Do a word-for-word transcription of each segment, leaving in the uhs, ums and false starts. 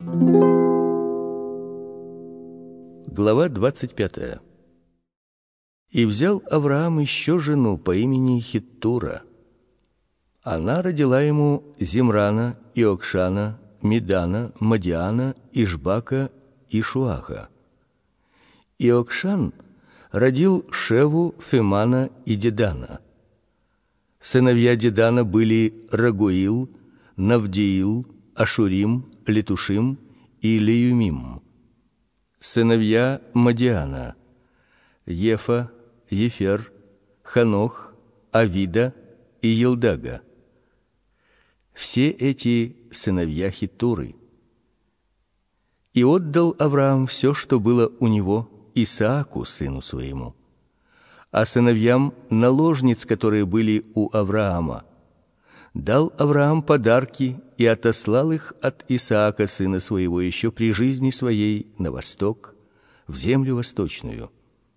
Глава двадцать пятая. И взял Авраам еще жену по имени Хиттура. Она родила ему Зимрана, Иокшана, Медана, Мадиана, Ишбака и Шуаха. Иокшан родил Шеву, Фемана и Дедана. Сыновья Дедана были Рагуил, Навдиил, Ашурим, Летушим и Леюмим. Сыновья Мадиана: Ефа, Ефер, Ханох, Авида и Елдага. Все эти сыновья Хиттуры. И отдал Авраам все, что было у него, Исааку, сыну своему. А сыновьям наложниц, которые были у Авраама, дал Авраам подарки и отослал их от Исаака, сына своего, еще при жизни своей на восток, в землю восточную.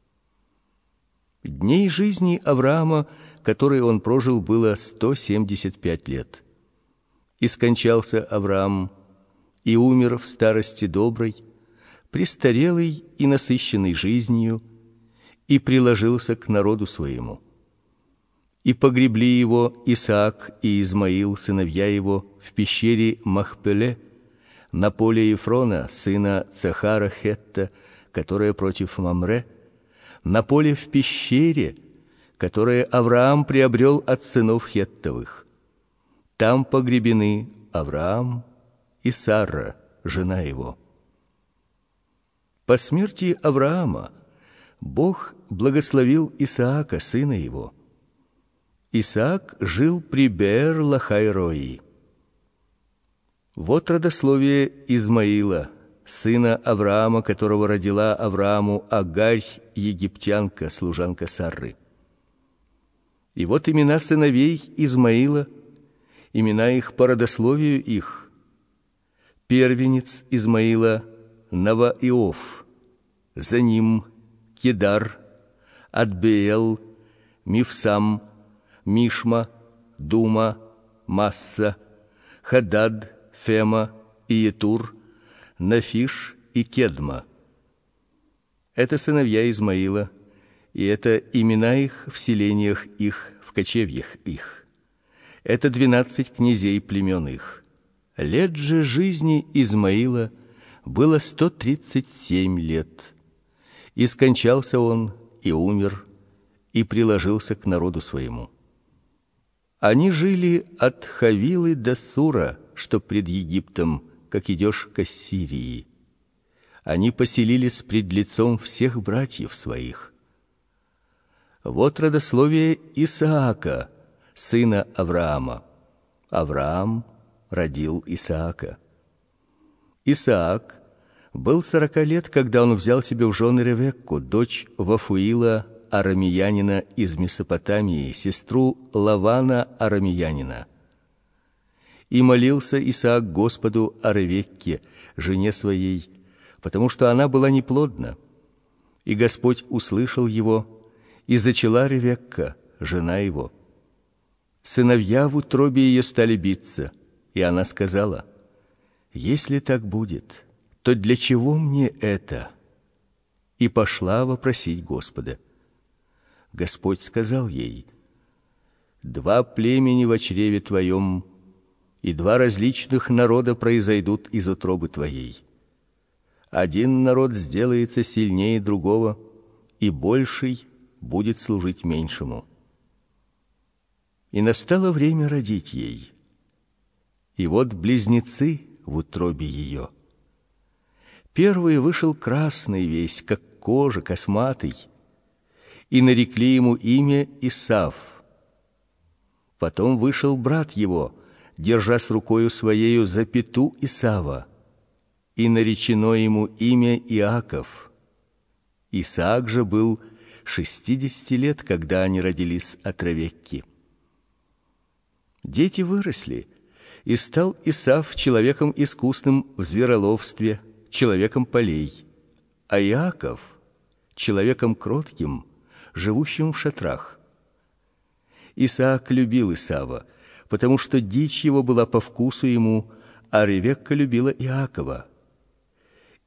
Дней жизни Авраама, которые он прожил, было сто семьдесят пять лет. И скончался Авраам, и умер в старости доброй, престарелый и насыщенный жизнью, и приложился к народу своему. И погребли его Исаак и Измаил, сыновья его, в пещере Махпеле, на поле Ефрона, сына Цахара Хетта, которое против Мамре, на поле в пещере, которое Авраам приобрел от сынов Хеттовых. Там погребены Авраам и Сара, жена его. По смерти Авраама Бог благословил Исаака, сына его. Исаак жил при Беэр-Лахай-Рои. Вот родословие Измаила, сына Авраама, которого родила Аврааму Агарь, египтянка, служанка Сарры. И вот имена сыновей Измаила, имена их по родословию их. Первенец Измаила Наваиов, за ним Кедар, Адбеел, Мифсам, Мишма, Дума, Масса, Хадад, Фема и Етур, Нафиш и Кедма. Это сыновья Измаила, и это имена их в селениях их, в кочевьях их. Это двенадцать князей племен их. Лет же жизни Измаила было сто тридцать семь лет. И скончался он, и умер, и приложился к народу своему. Они жили от Хавилы до Сура, что пред Египтом, как идешь к Ассирии. Они поселились пред лицом всех братьев своих. Вот родословие Исаака, сына Авраама. Авраам родил Исаака. Исаак был сорока лет, когда он взял себе в жены Ревекку, дочь Вафуила арамеянина из Месопотамии, сестру Лавана арамеянина. И молился Исаак Господу о Ревекке, жене своей, потому что она была неплодна. И Господь услышал его, и зачала Ревекка, жена его. Сыновья в утробе ее стали биться, и она сказала: «Если так будет, то для чего мне это?» И пошла вопросить Господа. Господь сказал ей: «Два племени во чреве твоем, и два различных народа произойдут из утробы твоей. Один народ сделается сильнее другого, и больший будет служить меньшему». И настало время родить ей. И вот близнецы в утробе ее. Первый вышел красный весь, как кожа, косматый, и нарекли ему имя Исав. Потом вышел брат его, держа с рукою своею за пяту Исава, и наречено ему имя Иаков. Исаак же был шестидесяти лет, когда они родились от Ревекки. Дети выросли, и стал Исав человеком искусным в звероловстве, человеком полей, а Иаков человеком кротким, живущим в шатрах. Исаак любил Исава, потому что дичь его была по вкусу ему, а Ревекка любила Иакова,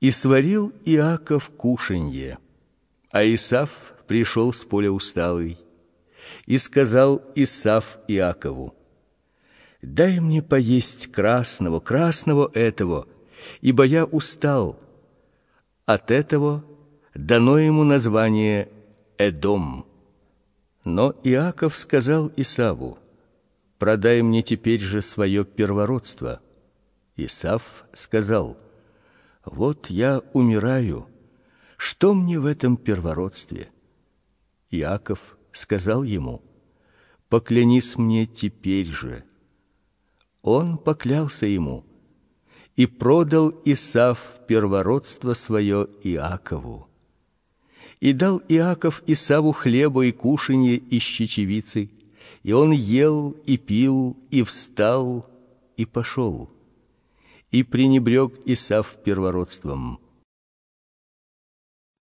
И сварил Иаков кушанье, а Исав пришел с поля усталый. И сказал Исав Иакову: дай мне поесть красного, красного этого, ибо я устал. От этого дано ему название Эдом. Но Иаков сказал Исаву: продай мне теперь же свое первородство. Исав сказал: вот я умираю, что мне в этом первородстве? Иаков сказал ему: поклянись мне теперь же. Он поклялся ему, и продал Исав первородство свое Иакову. И дал Иаков Исаву хлеба и кушанье из чечевицы, и он ел и пил, и встал, и пошел. И пренебрег Исав первородством,